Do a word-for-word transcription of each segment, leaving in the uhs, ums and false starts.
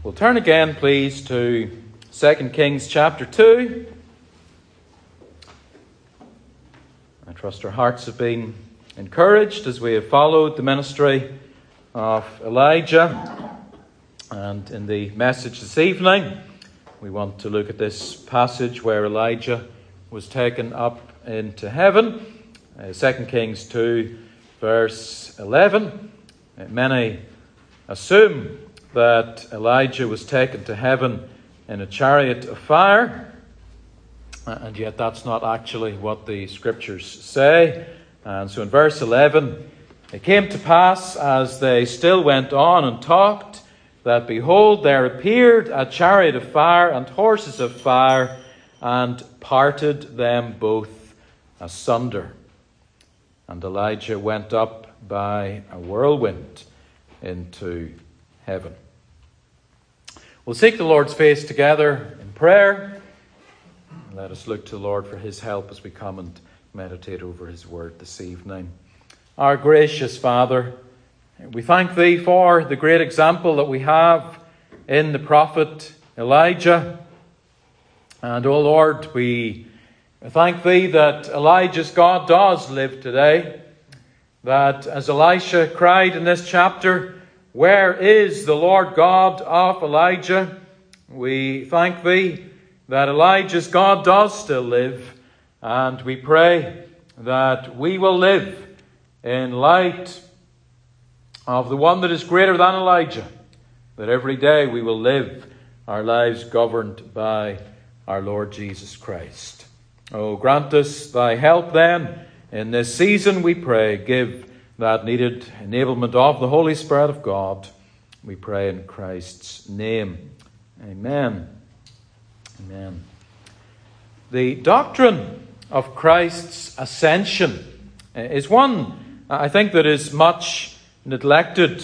We'll turn again, please, to Second Kings chapter two. I trust our hearts have been encouraged as we have followed the ministry of Elijah. And in the message this evening, we want to look at this passage where Elijah was taken up into heaven. Uh, Second Kings two, verse eleven. Uh, many assume that Elijah was taken to heaven in a chariot of fire, and yet that's not actually what the scriptures say. And so in verse eleven, it came to pass as they still went on and talked, that behold, there appeared a chariot of fire and horses of fire, and parted them both asunder. And Elijah went up by a whirlwind into heaven. We'll seek the Lord's face together in prayer. Let us look to the Lord for his help as we come and meditate over his word this evening. Our gracious Father, we thank thee for the great example that we have in the prophet Elijah. And, O Lord, we thank thee that Elijah's God does live today. That as Elisha cried in this chapter, "Where is the Lord God of Elijah?" We thank thee that Elijah's God does still live. And we pray that we will live in light of the one that is greater than Elijah. That every day we will live our lives governed by our Lord Jesus Christ. Oh, grant us thy help then in this season, we pray. Give that needed enablement of the Holy Spirit of God. We pray in Christ's name. Amen. Amen. The doctrine of Christ's ascension is one, I think, that is much neglected.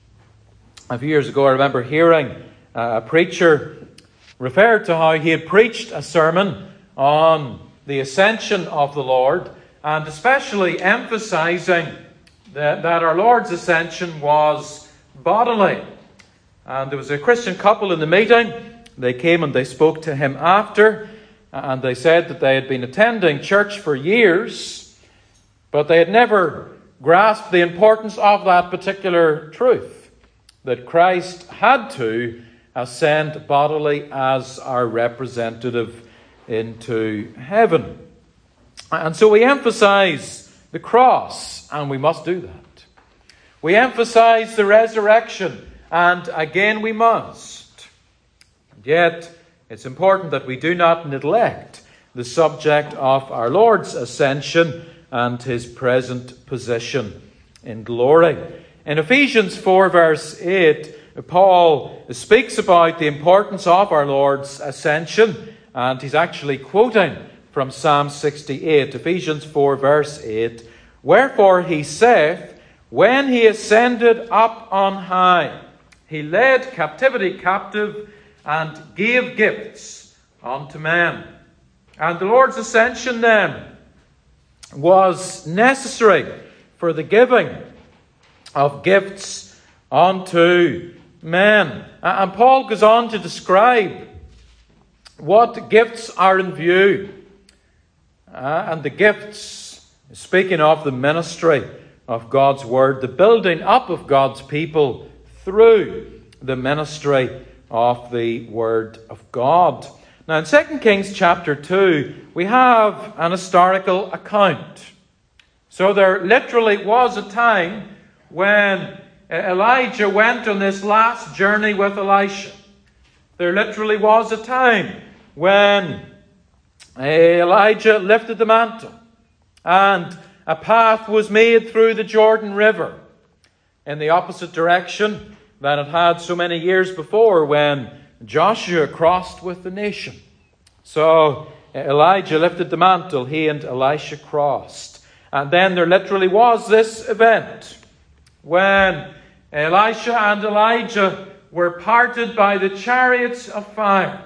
A few years ago, I remember hearing a preacher referred to how he had preached a sermon on the ascension of the Lord, and especially emphasizing that, that our Lord's ascension was bodily. And there was a Christian couple in the meeting. They came and they spoke to him after, and they said that they had been attending church for years, but they had never grasped the importance of that particular truth, that Christ had to ascend bodily as our representative into heaven. And so we emphasize the cross, and we must do that. We emphasize the resurrection, and again we must. And yet, it's important that we do not neglect the subject of our Lord's ascension and his present position in glory. In Ephesians four, verse eight, Paul speaks about the importance of our Lord's ascension, and he's actually quoting from Psalm sixty-eight, Ephesians four, verse eight. "Wherefore he saith, when he ascended up on high, he led captivity captive and gave gifts unto men." And the Lord's ascension then was necessary for the giving of gifts unto men. And Paul goes on to describe what gifts are in view. Uh, and the gifts, speaking of the ministry of God's word, the building up of God's people through the ministry of the word of God. Now in Second Kings chapter two, we have an historical account. So there literally was a time when Elijah went on this last journey with Elisha. There literally was a time when Elijah lifted the mantle and a path was made through the Jordan River in the opposite direction than it had so many years before when Joshua crossed with the nation. So Elijah lifted the mantle, he and Elisha crossed. And then there literally was this event when Elisha and Elijah were parted by the chariots of fire,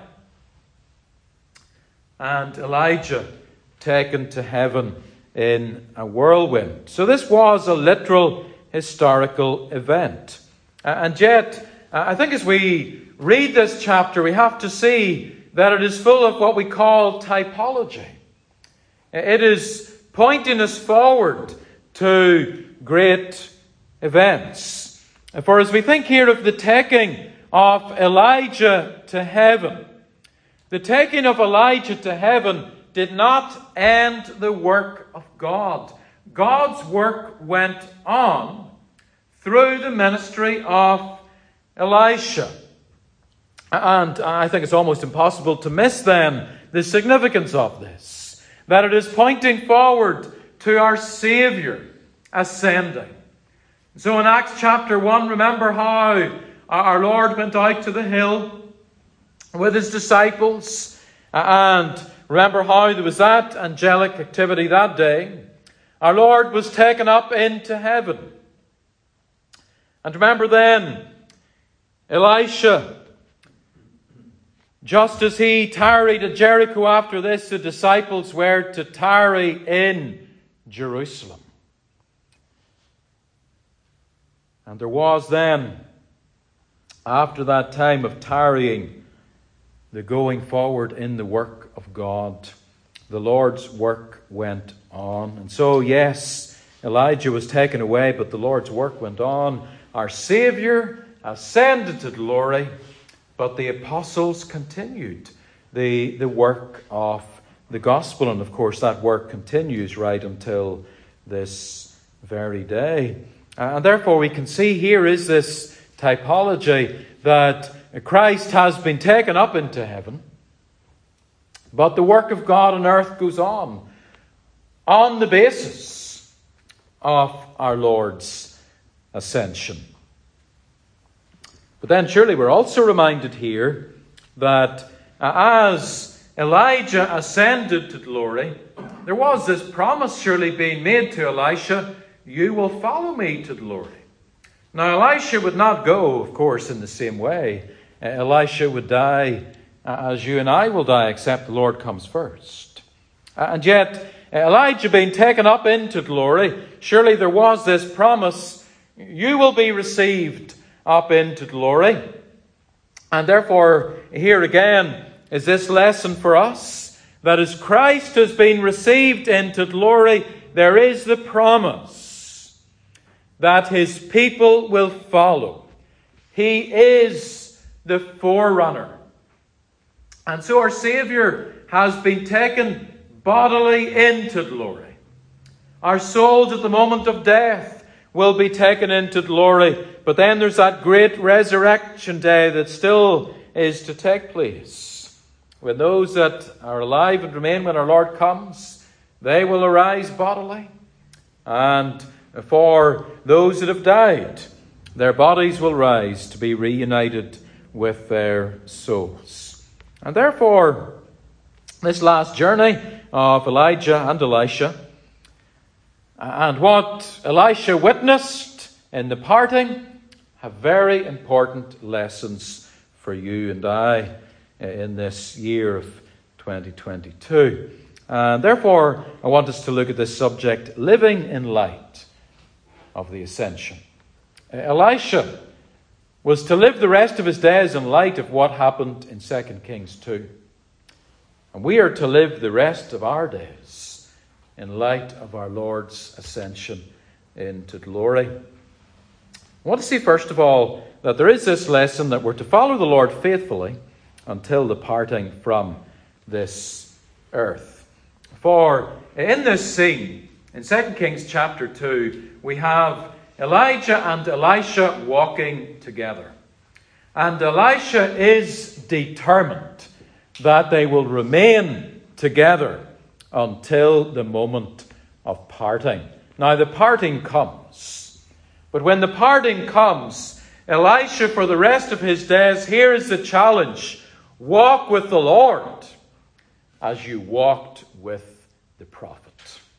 and Elijah taken to heaven in a whirlwind. So this was a literal historical event. And yet, I think as we read this chapter, we have to see that it is full of what we call typology. It is pointing us forward to great events. For as we think here of the taking of Elijah to heaven, the taking of Elijah to heaven did not end the work of God. God's work went on through the ministry of Elisha. And I think it's almost impossible to miss then the significance of this, that it is pointing forward to our Saviour ascending. So in Acts chapter one, remember how our Lord went out to the hill with his disciples, and remember how there was that angelic activity that day. Our Lord was taken up into heaven. And remember then, Elisha, just as he tarried at Jericho after this, the disciples were to tarry in Jerusalem. And there was then, after that time of tarrying, the going forward in the work of God. The Lord's work went on. And so, yes, Elijah was taken away, but the Lord's work went on. Our Saviour ascended to glory, but the apostles continued the, the work of the gospel. And of course, that work continues right until this very day. And therefore, we can see here is this typology that Christ has been taken up into heaven, but the work of God on earth goes on, on the basis of our Lord's ascension. But then surely we're also reminded here that as Elijah ascended to glory, there was this promise surely being made to Elisha, you will follow me to glory. Now Elisha would not go, of course, in the same way. Uh, Elisha would die uh, as you and I will die, except the Lord comes first. Uh, and yet, uh, Elijah being taken up into glory, surely there was this promise, you will be received up into glory. And therefore, here again is this lesson for us, that as Christ has been received into glory, there is the promise that his people will follow. He is the forerunner. And so our Saviour has been taken bodily into glory. Our souls at the moment of death will be taken into glory. But then there's that great resurrection day that still is to take place, when those that are alive and remain when our Lord comes, they will arise bodily. And for those that have died, their bodies will rise to be reunited with their souls. And therefore, this last journey of Elijah and Elisha, and what Elisha witnessed in the parting, have very important lessons for you and I in this year of twenty twenty-two. And therefore, I want us to look at this subject, living in light of the ascension. Elisha was to live the rest of his days in light of what happened in Second Kings two. And we are to live the rest of our days in light of our Lord's ascension into glory. I want to see, first of all, that there is this lesson that we're to follow the Lord faithfully until the parting from this earth. For in this scene, in Second Kings chapter two, we have Elijah and Elisha walking together. And Elisha is determined that they will remain together until the moment of parting. Now, the parting comes. But when the parting comes, Elisha, for the rest of his days, here is the challenge. Walk with the Lord as you walked with the prophet.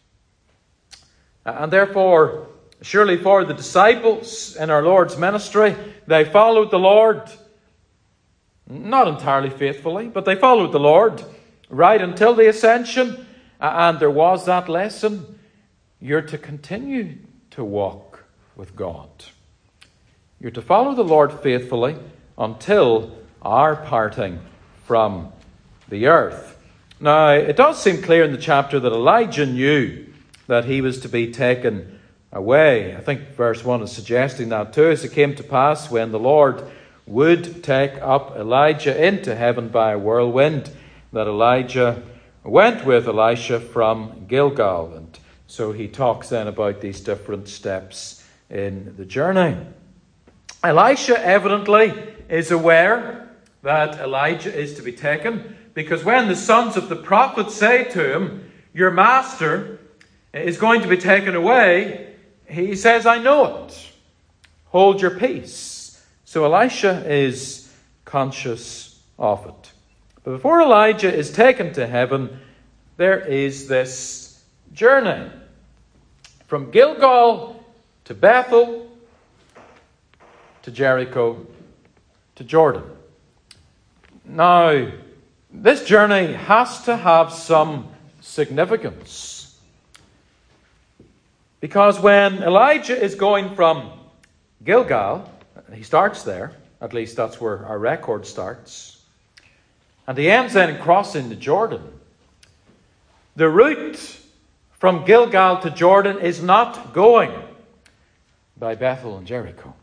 And therefore, surely for the disciples in our Lord's ministry, they followed the Lord. Not entirely faithfully, but they followed the Lord right until the ascension. And there was that lesson. You're to continue to walk with God. You're to follow the Lord faithfully until our parting from the earth. Now, it does seem clear in the chapter that Elijah knew that he was to be taken away. I think verse one is suggesting that too. As it came to pass when the Lord would take up Elijah into heaven by a whirlwind, that Elijah went with Elisha from Gilgal. And so he talks then about these different steps in the journey. Elisha evidently is aware that Elijah is to be taken, because when the sons of the prophet say to him, "Your master is going to be taken away," he says, "I know it. Hold your peace." So Elisha is conscious of it. But before Elijah is taken to heaven, there is this journey from Gilgal to Bethel to Jericho to Jordan. Now, this journey has to have some significance, because when Elijah is going from Gilgal, he starts there, at least that's where our record starts, and he ends then crossing the Jordan. The route from Gilgal to Jordan is not going by Bethel and Jericho.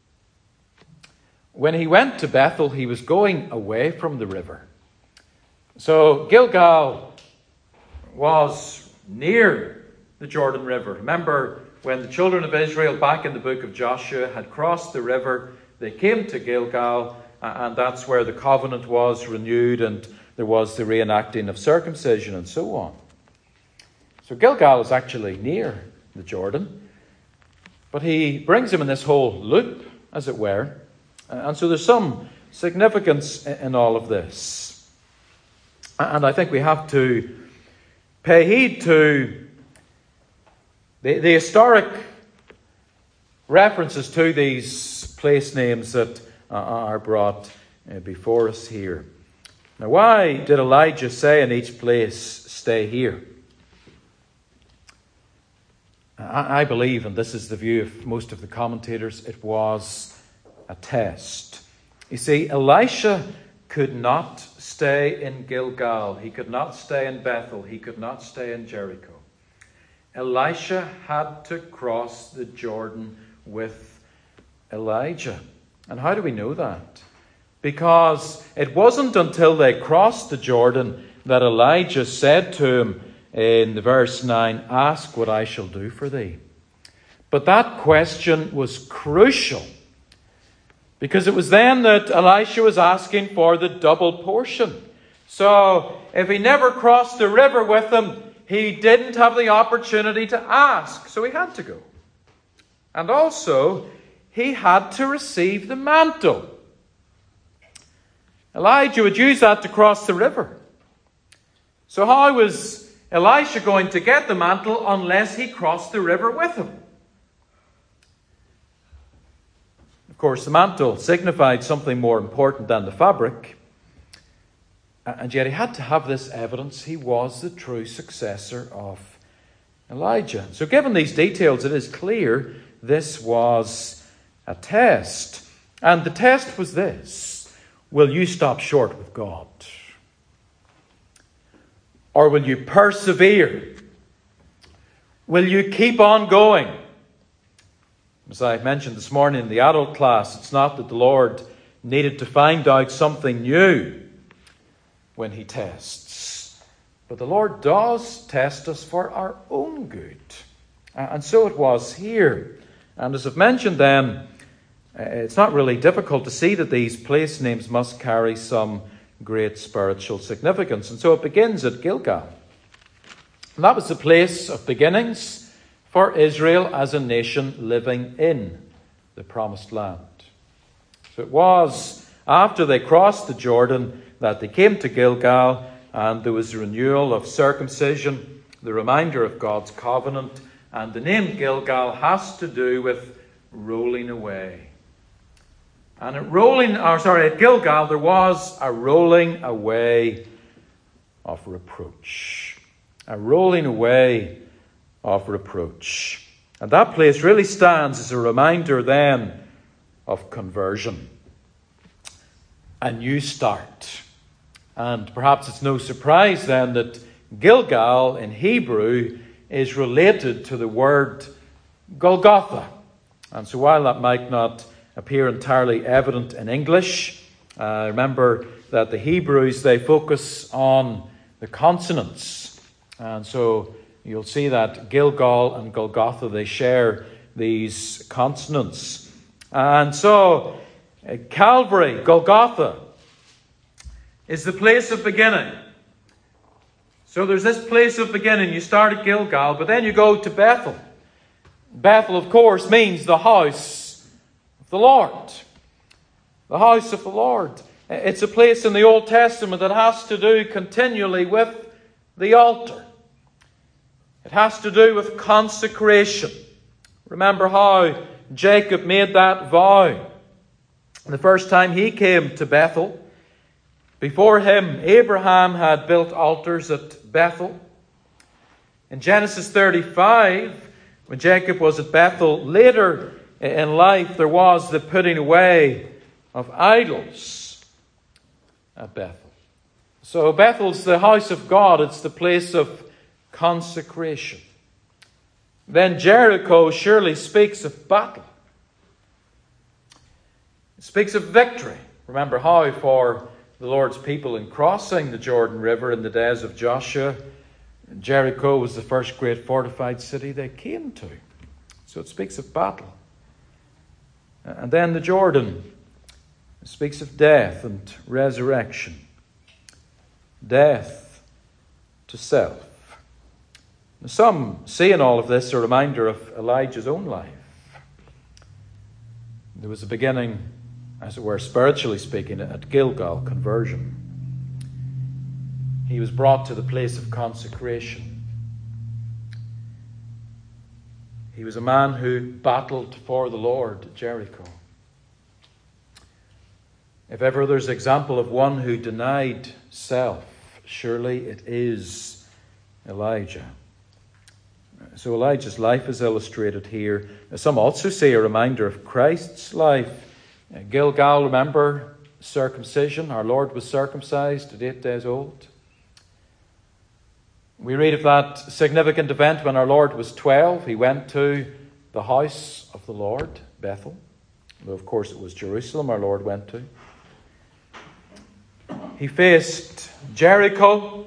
When he went to Bethel, he was going away from the river. So Gilgal was near the Jordan River. Remember when the children of Israel, back in the book of Joshua, had crossed the river, they came to Gilgal, and that's where the covenant was renewed, and there was the reenacting of circumcision and so on. So Gilgal is actually near the Jordan, but he brings him in this whole loop, as it were. And so there's some significance in all of this. And I think we have to pay heed to the, the historic references to these place names that are brought before us here. Now, why did Elijah say in each place, "Stay here"? I believe, and this is the view of most of the commentators, it was a test. You see, Elisha could not stay in Gilgal. He could not stay in Bethel. He could not stay in Jericho. Elisha had to cross the Jordan with Elijah. And how do we know that? Because it wasn't until they crossed the Jordan that Elijah said to him in the verse nine, "Ask what I shall do for thee." But that question was crucial, because it was then that Elisha was asking for the double portion. So if he never crossed the river with them, he didn't have the opportunity to ask. So he had to go. And also, he had to receive the mantle. Elijah would use that to cross the river. So how was Elisha going to get the mantle unless he crossed the river with him? Of course, the mantle signified something more important than the fabric. And yet he had to have this evidence. He was the true successor of Elijah. So given these details, it is clear this was a test. And the test was this: will you stop short with God? Or will you persevere? Will you keep on going? As I mentioned this morning in the adult class, it's not that the Lord needed to find out something new when he tests, but the Lord does test us for our own good. And so it was here. And as I've mentioned then, it's not really difficult to see that these place names must carry some great spiritual significance. And so it begins at Gilgal. And that was the place of beginnings for Israel as a nation living in the promised land. So it was after they crossed the Jordan that they came to Gilgal, and there was a renewal of circumcision, the reminder of God's covenant, and the name Gilgal has to do with rolling away. And at rolling, or sorry, at Gilgal there was a rolling away of reproach. A rolling away of reproach. And that place really stands as a reminder then of conversion. A new start. And perhaps it's no surprise then that Gilgal in Hebrew is related to the word Golgotha. And so while that might not appear entirely evident in English, uh, remember that the Hebrews, they focus on the consonants. And so you'll see that Gilgal and Golgotha, they share these consonants. And so uh, Calvary, Golgotha, is the place of beginning. So there's this place of beginning. You start at Gilgal, but then you go to Bethel. Bethel, of course, means the house of the Lord. The house of the Lord. It's a place in the Old Testament that has to do continually with the altar. It has to do with consecration. Remember how Jacob made that vow. The first time he came to Bethel, before him, Abraham had built altars at Bethel. In Genesis thirty-five, when Jacob was at Bethel, later in life there was the putting away of idols at Bethel. So Bethel's the house of God. It's the place of consecration. Then Jericho surely speaks of battle. It speaks of victory. Remember how for the Lord's people in crossing the Jordan River in the days of Joshua, Jericho was the first great fortified city they came to. So it speaks of battle. And then the Jordan speaks of death and resurrection. Death to self. Now, some see in all of this a reminder of Elijah's own life. There was a beginning, as it were, spiritually speaking, at Gilgal, conversion. He was brought to the place of consecration. He was a man who battled for the Lord at Jericho. If ever there's an example of one who denied self, surely it is Elijah. So Elijah's life is illustrated here. Some also see a reminder of Christ's life. Gilgal, remember, circumcision. Our Lord was circumcised at eight days old. We read of that significant event when our Lord was twelve. He went to the house of the Lord, Bethel. Though, of course, it was Jerusalem our Lord went to. He faced Jericho.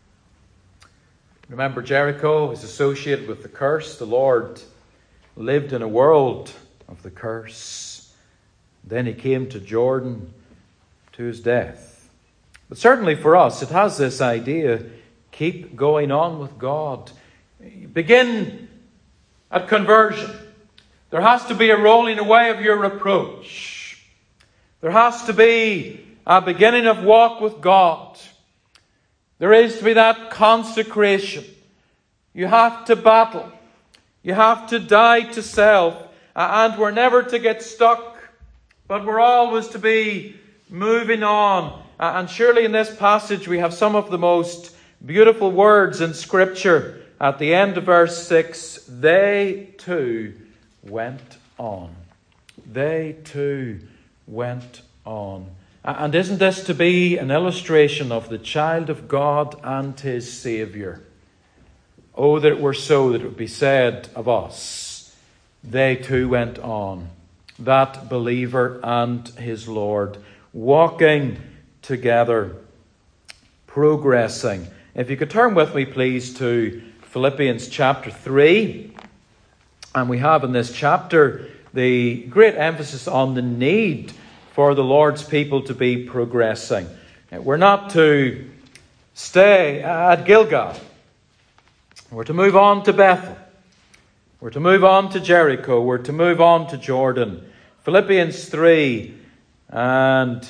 Remember, Jericho is associated with the curse. The Lord lived in a world of the curse. Then he came to Jordan to his death. But certainly for us, it has this idea, keep going on with God. Begin at conversion. There has to be a rolling away of your reproach. There has to be a beginning of walk with God. There is to be that consecration. You have to battle. You have to die to self. And we're never to get stuck, but we're always to be moving on. And surely in this passage we have some of the most beautiful words in Scripture. At the end of verse six, they too went on. They too went on. And isn't this to be an illustration of the child of God and his Saviour? Oh, that it were so that it would be said of us, they too went on. That believer and his Lord, walking together, progressing. If you could turn with me, please, to Philippians chapter three. And we have in this chapter the great emphasis on the need for the Lord's people to be progressing. We're not to stay at Gilgal. We're to move on to Bethel. We're to move on to Jericho. We're to move on to Jordan. Philippians three, and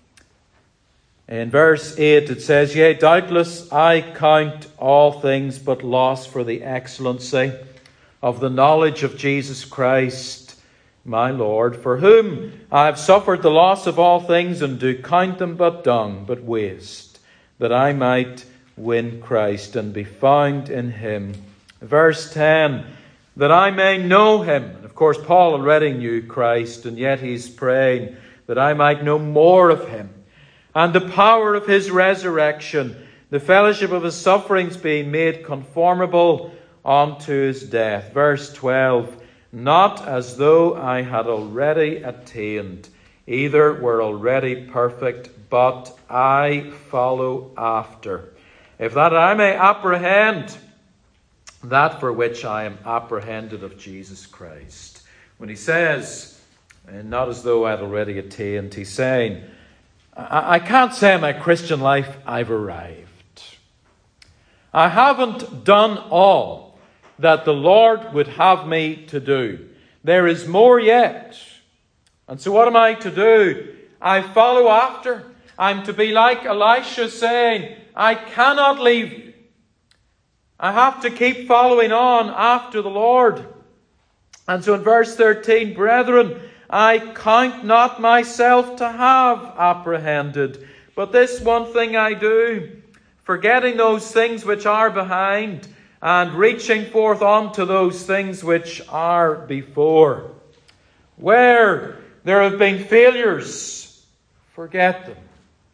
in verse eight it says, Yea, doubtless I count all things but loss for the excellency of the knowledge of Jesus Christ, my Lord, for whom I have suffered the loss of all things, and do count them but dung, but waste, that I might win Christ and be found in him. Verse ten, that I may know him. And of course, Paul already knew Christ, and yet he's praying that I might know more of him, and the power of his resurrection, the fellowship of his sufferings, being made conformable unto his death. Verse twelve, not as though I had already attained, either were already perfect, but I follow after, if that I may apprehend that for which I am apprehended of Jesus Christ. When he says, not as though I had already attained, he's saying, I, I can't say in my Christian life I've arrived. I haven't done all that the Lord would have me to do. There is more yet. And so what am I to do? I follow after. I'm to be like Elisha, saying, I cannot leave you. I have to keep following on after the Lord. And so in verse thirteen, brethren, I count not myself to have apprehended, but this one thing I do, forgetting those things which are behind, and reaching forth unto those things which are before. Where there have been failures, forget them.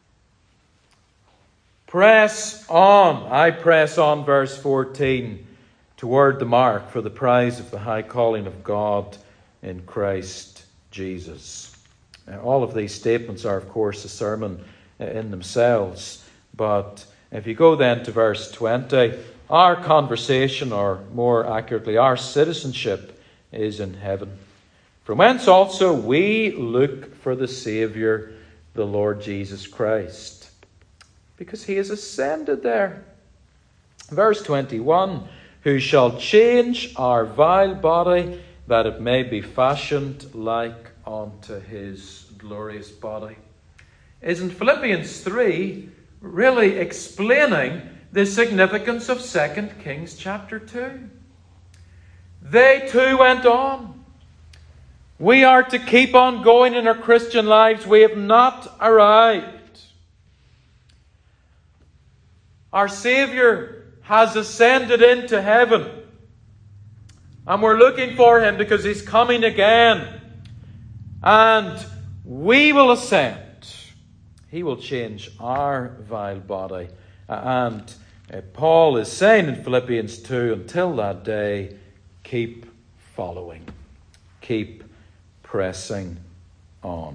Press on. I press on, verse fourteen, toward the mark for the prize of the high calling of God in Christ Jesus. Now, all of these statements are, of course, a sermon in themselves. But if you go then to verse twenty, our conversation, or more accurately, our citizenship, is in heaven, from whence also we look for the Saviour, the Lord Jesus Christ. Because he has ascended there. Verse twenty-one, who shall change our vile body, that it may be fashioned like unto his glorious body. Isn't Philippians three really explaining the significance of Second Kings chapter two? They too went on. We are to keep on going in our Christian lives. We have not arrived. Our Saviour has ascended into heaven. And we're looking for him because he's coming again. And we will ascend. He will change our vile body. And Paul is saying in Philippians two, until that day, keep following. Keep pressing on.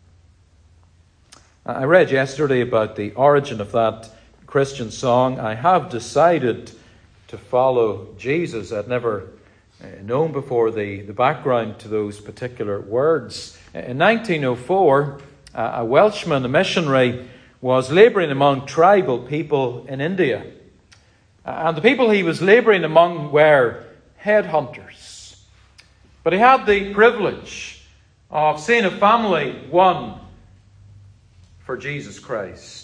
I read yesterday about the origin of that Christian song, I have decided to follow Jesus. I'd never known before the, the background to those particular words. In nineteen oh four, a Welshman, a missionary, was labouring among tribal people in India. And the people he was labouring among were headhunters. But he had the privilege of seeing a family won for Jesus Christ.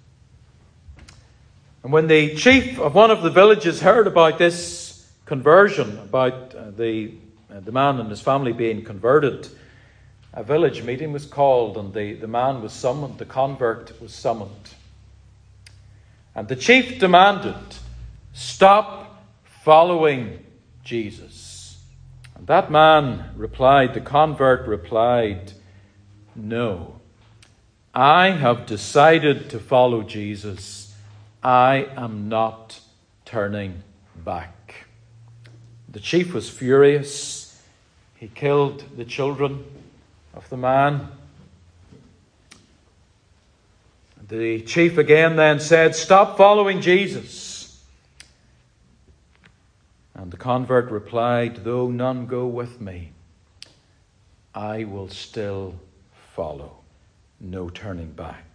And when the chief of one of the villages heard about this conversion, about uh, the, uh, the man and his family being converted, a village meeting was called and the, the man was summoned, the convert was summoned. And the chief demanded, stop following Jesus. And that man replied, the convert replied, no, I have decided to follow Jesus. I am not turning back. The chief was furious. He killed the children of the man. The chief again then said, stop following Jesus. And the convert replied, though none go with me, I will still follow. No turning back.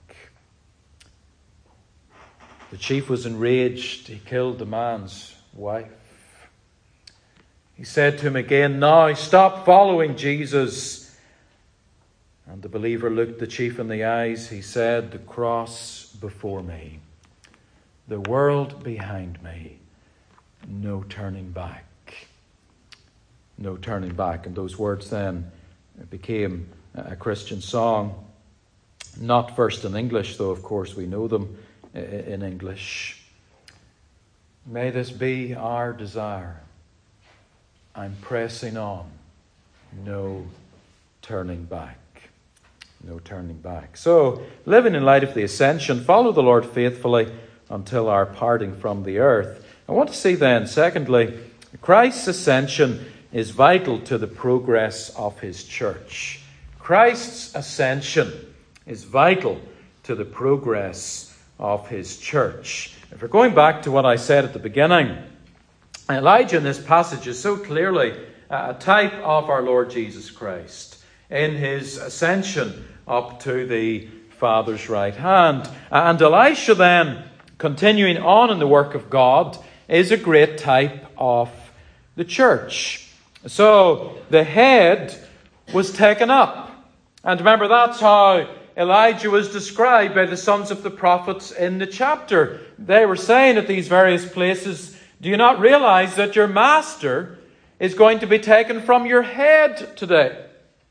The chief was enraged. He killed the man's wife. He said to him again, now stop following Jesus. And the believer looked the chief in the eyes. He said, the cross before me, the world behind me, no turning back. No turning back. And those words then became a Christian song. Not first in English, though of course we know them in English. May this be our desire. I'm pressing on. No turning back. No turning back. So, living in light of the ascension, follow the Lord faithfully until our parting from the earth. I want to see then, secondly, Christ's ascension is vital to the progress of his church. Christ's ascension is vital to the progress of his church. If we're going back to what I said at the beginning, Elijah in this passage is so clearly a type of our Lord Jesus Christ in his ascension up to the Father's right hand. And Elisha then, continuing on in the work of God, is a great type of the church. So the head was taken up. And remember, that's how Elijah was described by the sons of the prophets in the chapter. They were saying at these various places, do you not realize that your master is going to be taken from your head today?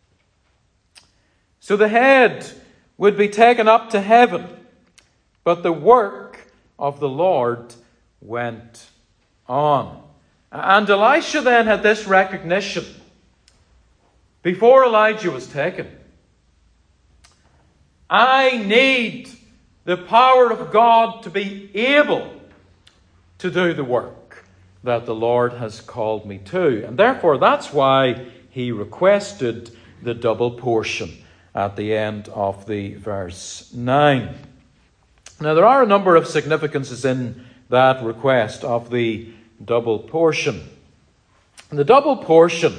So the head would be taken up to heaven, but the work of the Lord went on. And Elisha then had this recognition before Elijah was taken. I need the power of God to be able to do the work that the Lord has called me to. And therefore, that's why he requested the double portion at the end of the verse nine. Now, there are a number of significances in that request of the double portion. The double portion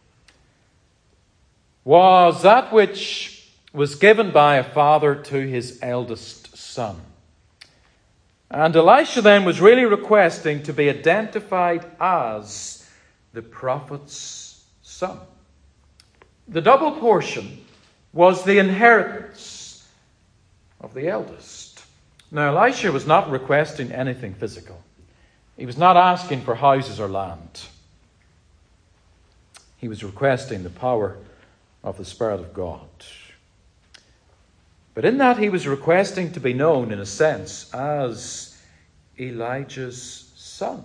was that which was given by a father to his eldest son. And Elisha then was really requesting to be identified as the prophet's son. The double portion was the inheritance of the eldest. Now, Elisha was not requesting anything physical. He was not asking for houses or land. He was requesting the power of the Spirit of God. But in that, he was requesting to be known, in a sense, as Elijah's son,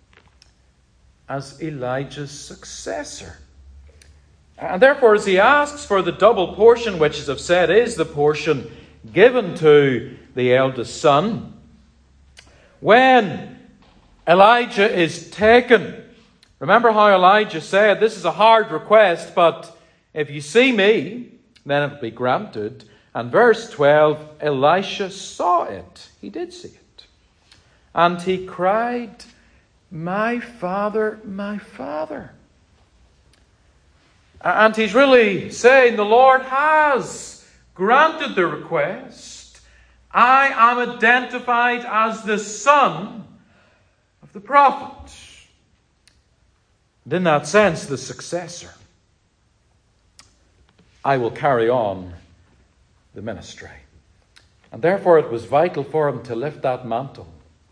as Elijah's successor. And therefore, as he asks for the double portion, which, as I've said, is the portion given to the eldest son, when Elijah is taken, remember how Elijah said, this is a hard request, but if you see me, then it will be granted. And verse twelve, Elisha saw it. He did see it. And he cried, my father, my father. And he's really saying the Lord has granted the request. I am identified as the son of the prophet. And in that sense, the successor. I will carry on the ministry. And therefore it was vital for him to lift that mantle.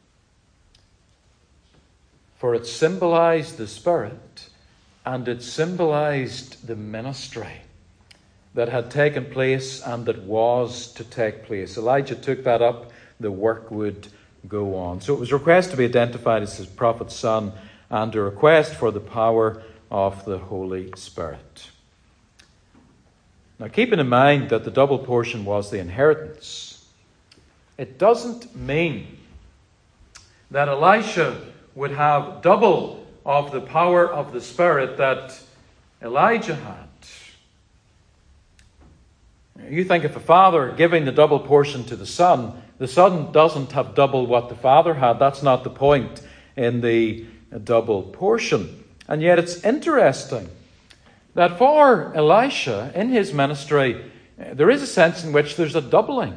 For it symbolized the Spirit and it symbolized the ministry that had taken place and that was to take place. Elijah took that up, the work would go on. So it was a request to be identified as his prophet's son and a request for the power of the Holy Spirit. Now, keeping in mind that the double portion was the inheritance, it doesn't mean that Elisha would have double of the power of the Spirit that Elijah had. You think if a father giving the double portion to the son, the son doesn't have double what the father had. That's not the point in the double portion. And yet it's interesting that for Elisha, in his ministry, there is a sense in which there's a doubling.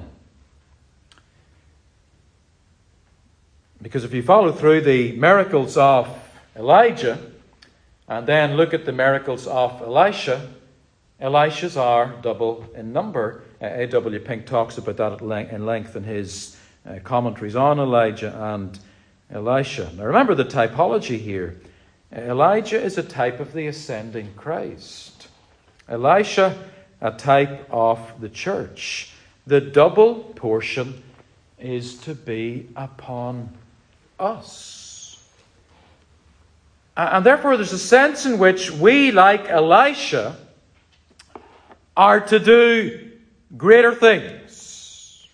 Because if you follow through the miracles of Elijah, and then look at the miracles of Elisha, Elisha's are double in number. Uh, A W Pink talks about that at length, in length in his uh, commentaries on Elijah and Elisha. Now remember the typology here. Elijah is a type of the ascending Christ. Elisha, a type of the church. The double portion is to be upon us. And therefore there's a sense in which we, like Elisha, are to do greater things.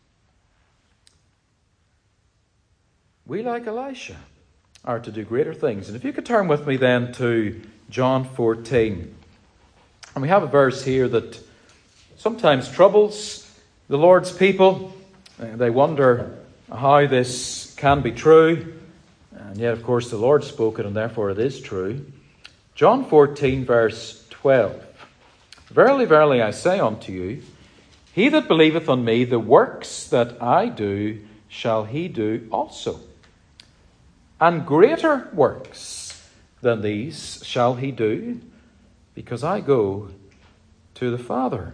We, like Elisha, are to do greater things. And if you could turn with me then to John fourteen. And we have a verse here that sometimes troubles the Lord's people. They wonder how this can be true. And yet, of course, the Lord spoke it, and therefore it is true. John fourteen, verse twelve. Verily, verily, I say unto you, he that believeth on me, the works that I do, shall he do also. And greater works than these shall he do, because I go to the Father.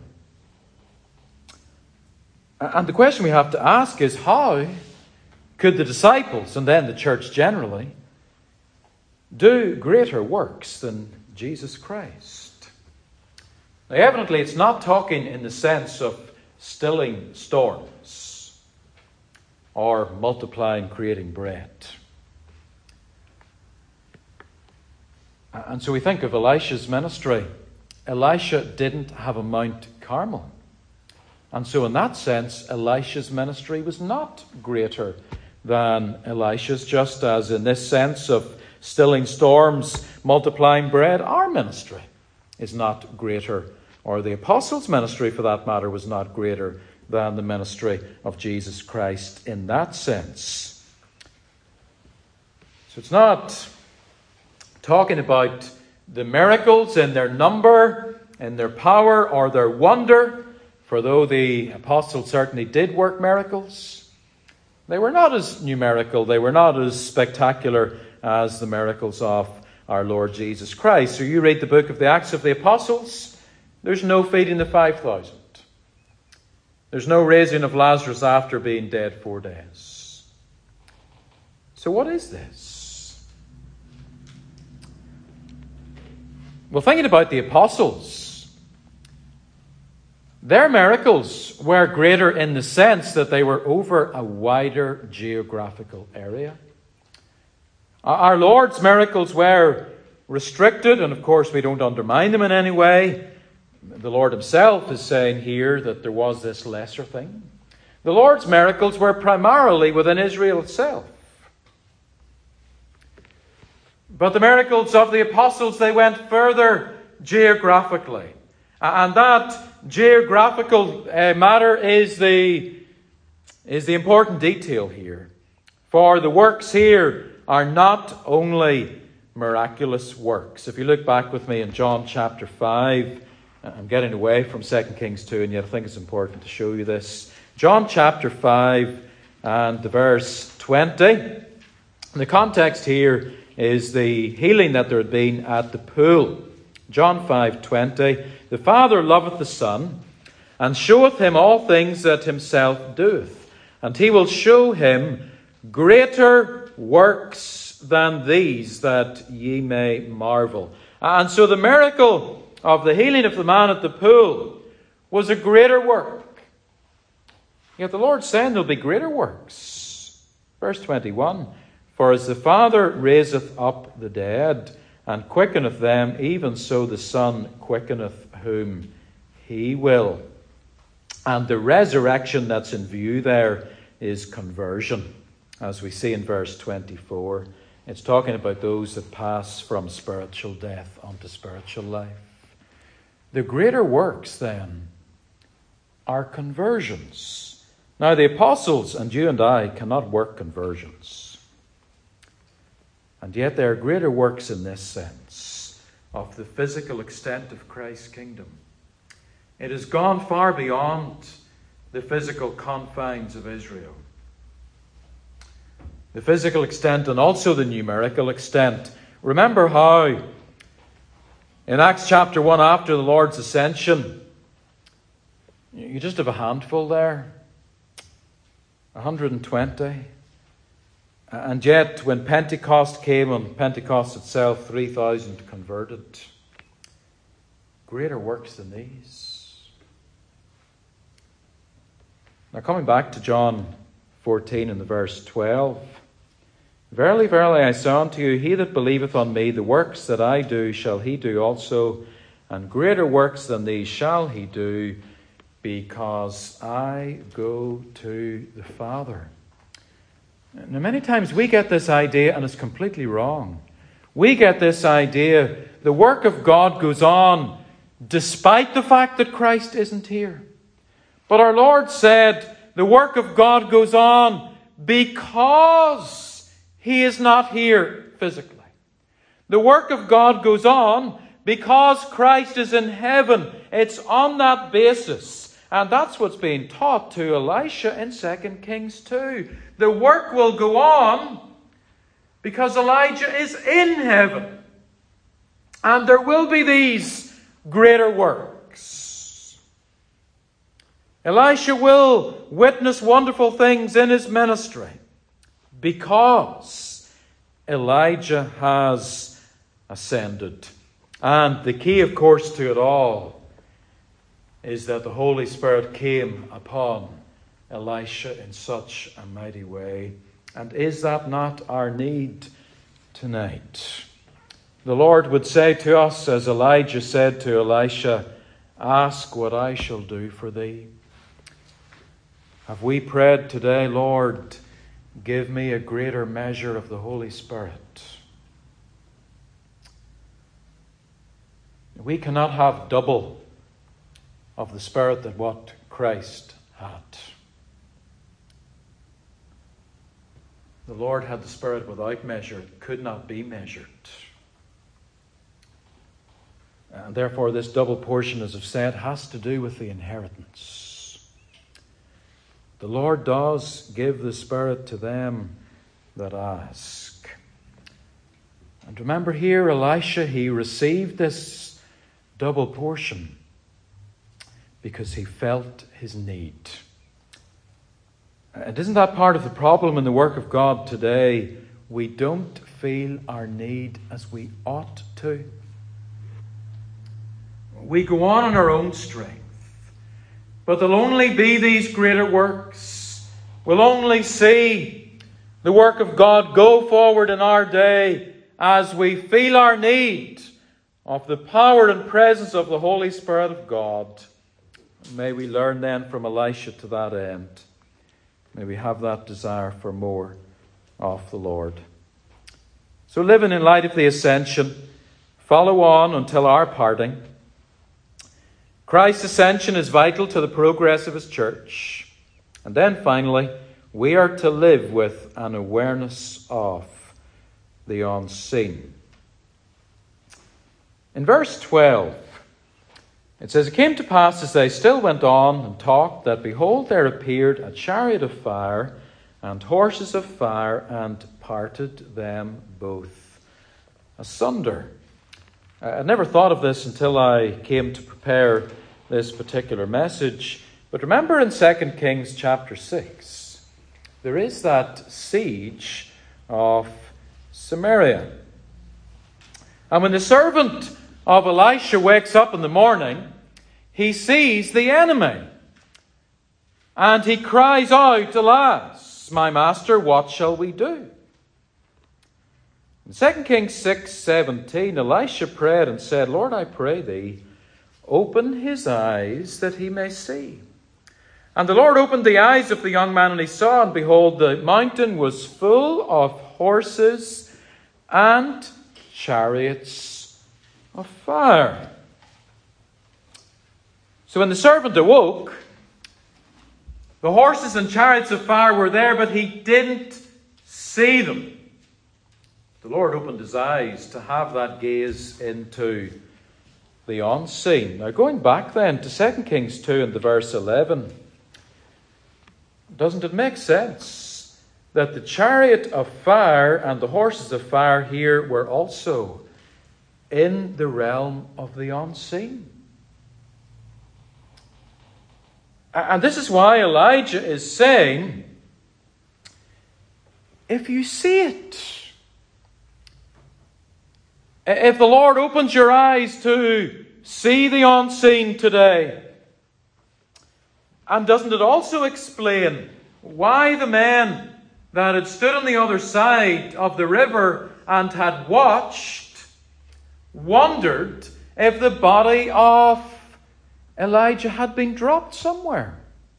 And the question we have to ask is, how could the disciples, and then the church generally, do greater works than Jesus Christ? Now, evidently, it's not talking in the sense of stilling storms or multiplying, creating bread. And so we think of Elisha's ministry. Elisha didn't have a Mount Carmel. And so in that sense, Elisha's ministry was not greater than Elisha's, just as in this sense of stilling storms, multiplying bread, our ministry is not greater, or the apostles' ministry for that matter was not greater than the ministry of Jesus Christ in that sense. So it's not talking about the miracles in their number, in their power, or their wonder. For though the apostles certainly did work miracles, they were not as numerical, they were not as spectacular as the miracles of our Lord Jesus Christ. So you read the book of the Acts of the Apostles, there's no feeding the five thousand. There's no raising of Lazarus after being dead four days. So what is this? Well, thinking about the apostles, their miracles were greater in the sense that they were over a wider geographical area. Our Lord's miracles were restricted, and of course we don't undermine them in any way. The Lord himself is saying here that there was this lesser thing. The Lord's miracles were primarily within Israel itself. But the miracles of the apostles, they went further geographically. And that geographical uh, matter is the, is the important detail here. For the works here are not only miraculous works. If you look back with me in John chapter five, I'm getting away from Second Kings two, and yet I think it's important to show you this. John chapter five and the verse twenty. The context here is the healing that there had been at the pool. John five twenty. The Father loveth the Son, and showeth him all things that himself doeth. And he will show him greater works than these, that ye may marvel. And so the miracle of the healing of the man at the pool was a greater work. Yet the Lord's saying there'll be greater works. Verse twenty-one. For as the Father raiseth up the dead, and quickeneth them, even so the Son quickeneth whom he will. And the resurrection that's in view there is conversion. As we see in verse twenty-four, it's talking about those that pass from spiritual death unto spiritual life. The greater works, then, are conversions. Now, the apostles and you and I cannot work conversions. And yet there are greater works in this sense of the physical extent of Christ's kingdom. It has gone far beyond the physical confines of Israel. The physical extent and also the numerical extent. Remember how in Acts chapter one, after the Lord's ascension, you just have a handful there. one hundred twenty. And yet, when Pentecost came, on Pentecost itself, three thousand converted. Greater works than these. Now, coming back to John fourteen and the verse twelve, Verily, verily, I say unto you, he that believeth on me, the works that I do shall he do also, and greater works than these shall he do, because I go to the Father. Now, many times we get this idea, and it's completely wrong. We get this idea, the work of God goes on despite the fact that Christ isn't here. But our Lord said, the work of God goes on because he is not here physically. The work of God goes on because Christ is in heaven. It's on that basis. And that's what's being taught to Elisha in Second Kings two. The work will go on because Elijah is in heaven. And there will be these greater works. Elisha will witness wonderful things in his ministry because Elijah has ascended. And the key, of course, to it all is that the Holy Spirit came upon Elisha in such a mighty way. And is that not our need tonight? The Lord would say to us, as Elijah said to Elisha, ask what I shall do for thee. Have we prayed today, Lord, give me a greater measure of the Holy Spirit? We cannot have double of the Spirit than what Christ had. The Lord had the Spirit without measure. It could not be measured. And therefore this double portion, as I've said, has to do with the inheritance. The Lord does give the Spirit to them that ask. And remember here, Elisha, he received this double portion because he felt his need. And isn't that part of the problem in the work of God today? We don't feel our need as we ought to. We go on in our own strength. But there'll only be these greater works. We'll only see the work of God go forward in our day as we feel our need of the power and presence of the Holy Spirit of God. May we learn then from Elisha to that end. May we have that desire for more of the Lord. So living in light of the ascension, follow on until our parting. Christ's ascension is vital to the progress of his church. And then finally, we are to live with an awareness of the unseen. In verse twelve, it says, it came to pass as they still went on and talked that, behold, there appeared a chariot of fire and horses of fire, and parted them both asunder. I never thought of this until I came to prepare this particular message. But remember in Second Kings chapter six, there is that siege of Samaria. And when the servant of Elisha wakes up in the morning, he sees the enemy. And he cries out, alas, my master, what shall we do? In Second Kings six seventeen, Elisha prayed and said, Lord, I pray thee, open his eyes that he may see. And the Lord opened the eyes of the young man, and he saw, and behold, the mountain was full of horses and chariots of fire. So when the servant awoke, the horses and chariots of fire were there, but he didn't see them. The Lord opened his eyes to have that gaze into the unseen. Now going back then to Second Kings two and the verse eleven, doesn't it make sense that the chariot of fire and the horses of fire here were also in the realm of the unseen? And this is why Elijah is saying, if you see it, if the Lord opens your eyes to see the unseen today, and doesn't it also explain why the men that had stood on the other side of the river and had watched wondered if the body of Elijah had been dropped somewhere.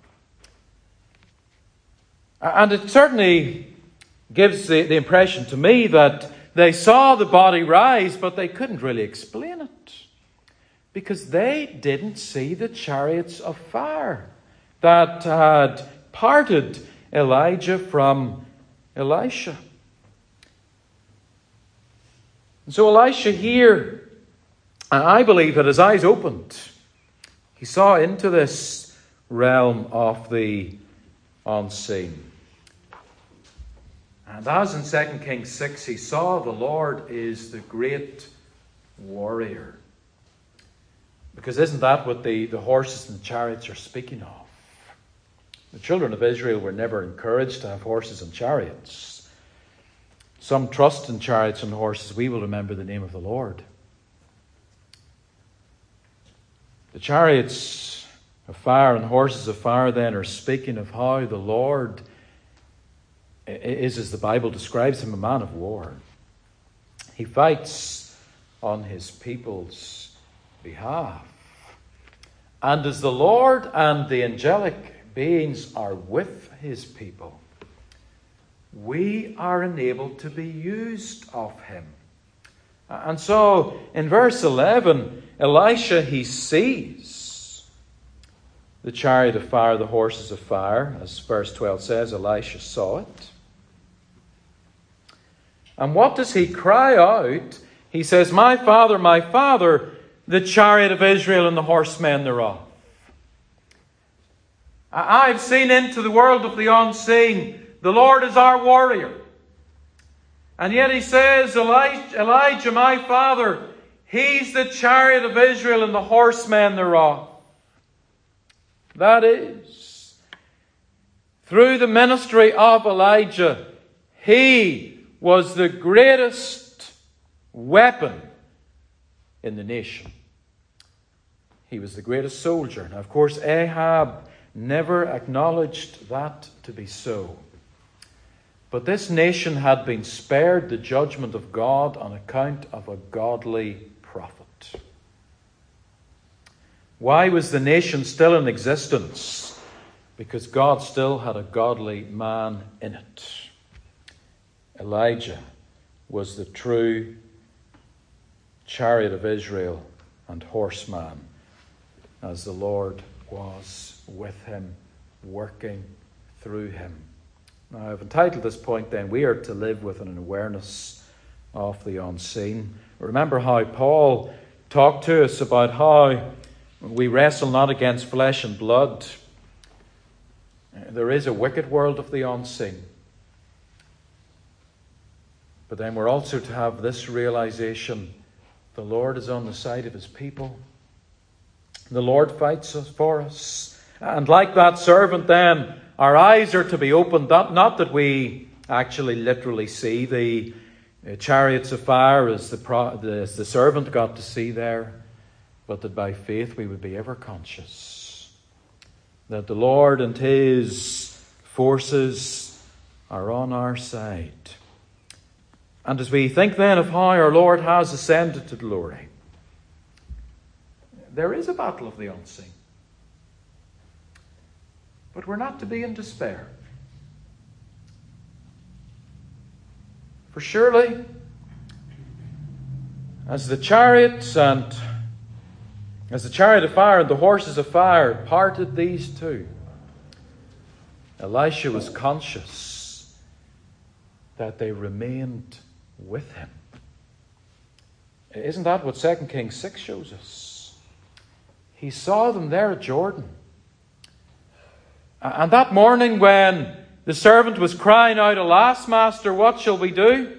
And it certainly gives the, the impression to me that they saw the body rise, but they couldn't really explain it, because they didn't see the chariots of fire that had parted Elijah from Elisha. And so Elisha here, I believe that his eyes opened. He saw into this realm of the unseen. And as in Second Kings six, he saw the Lord is the great warrior. Because isn't that what the, the horses and the chariots are speaking of? The children of Israel were never encouraged to have horses and chariots. Some trust in chariots and horses. We will remember the name of the Lord. The chariots of fire and horses of fire then are speaking of how the Lord is, as the Bible describes him, a man of war. He fights on his people's behalf. And as the Lord and the angelic beings are with his people, we are enabled to be used of him. And so in verse eleven, Elisha, he sees the chariot of fire, the horses of fire. As verse twelve says, Elisha saw it. And what does he cry out? He says, "My father, my father, the chariot of Israel and the horsemen thereof." I've seen into the world of the unseen. The Lord is our warrior. And yet he says, Elijah, Elijah, my father, he's the chariot of Israel and the horsemen thereof. That is, through the ministry of Elijah, he was the greatest weapon in the nation. He was the greatest soldier. Now, of course, Ahab never acknowledged that to be so. But this nation had been spared the judgment of God on account of a godly prophet. Why was the nation still in existence? Because God still had a godly man in it. Elijah was the true chariot of Israel and horseman, as the Lord was with him, working through him. Now, I've entitled this point then, "We are to live with an awareness of the unseen." Remember how Paul talked to us about how we wrestle not against flesh and blood. There is a wicked world of the unseen. But then we're also to have this realization: the Lord is on the side of his people. The Lord fights us for us. And like that servant then, our eyes are to be opened. Not, not that we actually literally see the uh, chariots of fire as the, pro, the, as the servant got to see there, but that by faith we would be ever conscious that the Lord and his forces are on our side. And as we think then of how our Lord has ascended to glory, there is a battle of the unseen. But we're not to be in despair. For surely, as the chariots and as the chariot of fire and the horses of fire parted these two, Elisha was conscious that they remained with him. Isn't that what Second Kings six shows us? He saw them there at Jordan. And that morning when the servant was crying out, "Alas, master, what shall we do?"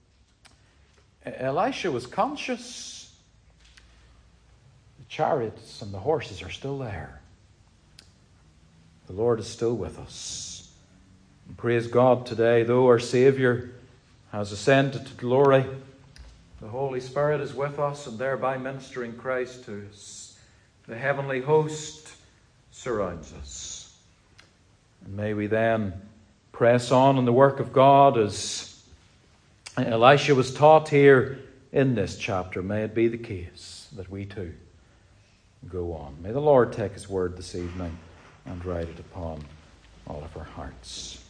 Elisha was conscious. The chariots and the horses are still there. The Lord is still with us. And praise God today, though our Saviour has ascended to glory, the Holy Spirit is with us and thereby ministering Christ to us. The heavenly host surrounds us. And may we then press on in the work of God as Elisha was taught here in this chapter. May it be the case that we too go on. May the Lord take his word this evening and write it upon all of our hearts.